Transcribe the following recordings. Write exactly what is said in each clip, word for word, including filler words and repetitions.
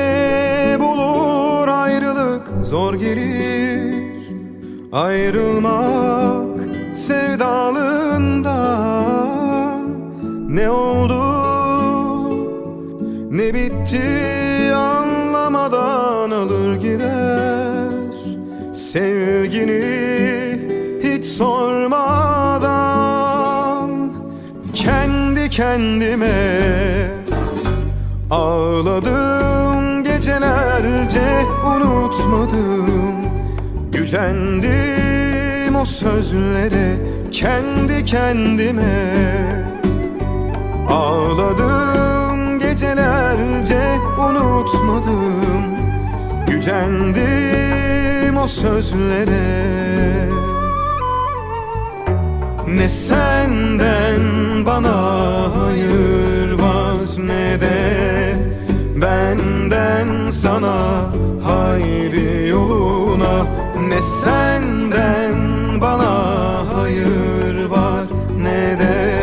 bulur ayrılık zor gelir. Ayrılmak sevdalığından. Ne oldu ne bitti anlamadan alır gider. Sevgini hiç sormadan. Kendi kendime ağladım gecelerce, unutmadım. Gücendim o sözlere, kendi kendime ağladım gecelerce, unutmadım. Gücendim o sözlere. Ne senden bana hayır var, ne de benden sana hayır yoluna. Ne senden bana hayır var, ne de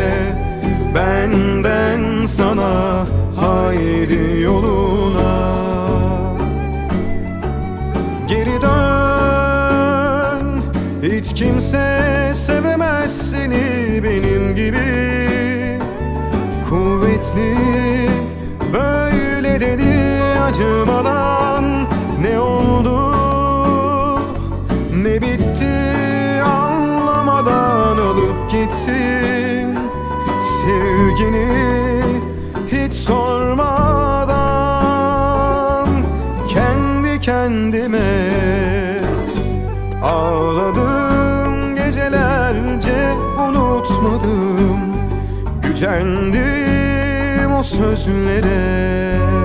benden sana hayır yoluna. Geri dön, hiç kimse sevemez seni benim gibi. Kuvvetli böyle dedi acımadan. Ne oldu ne bitti anlamadan alıp gittim. Sevgini hiç sormadan. Kendi kendime ağladım gecelerce, unutmadım. Gücendim o sözlere.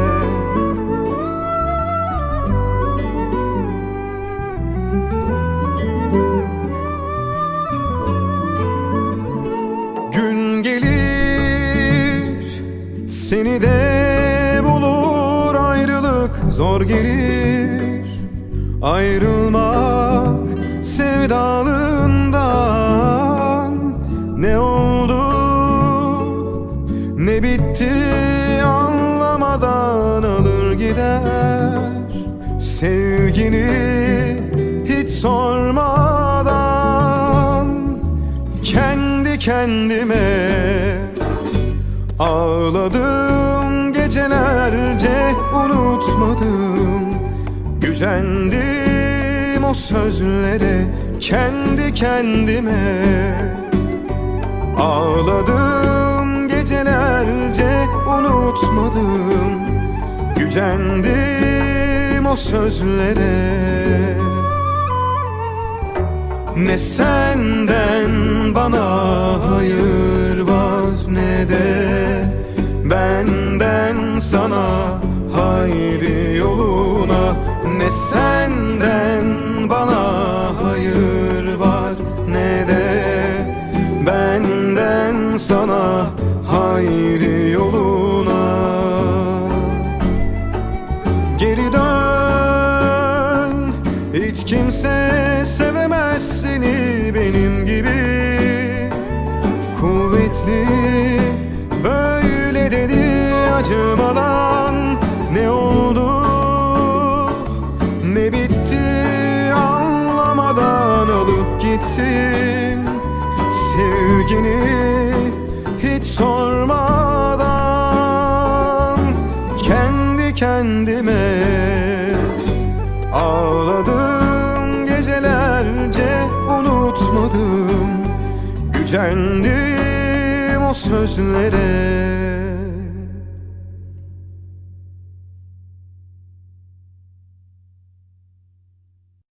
Gün gelir seni de bulur ayrılık zor gelir. Ayrılmak sevdalığından. Ne oldu ne bitti anlamadan alır gider. Sevgini hiç sormadan. Kendi kendime ağladım gecelerce, unutmadım. Gücendim o sözlere, kendi kendime ağladım gecelerce, unutmadım. Gücendim o sözlere. Ne senden bana hayır var, ne de benden sana hayır yoluna. Ne senden bana hayır var, ne de benden sana hayır yoluna. Geri dön, hiç kimse sevemez seni benim gibi. Kuvvetli böyle dedi acımadan. Ne oldu ne bitti anlamadan alıp gittin. Sevgini hiç sormadan. Kendi kendime ağladım gecelerce, unutmadım. Gücendim o sözlere.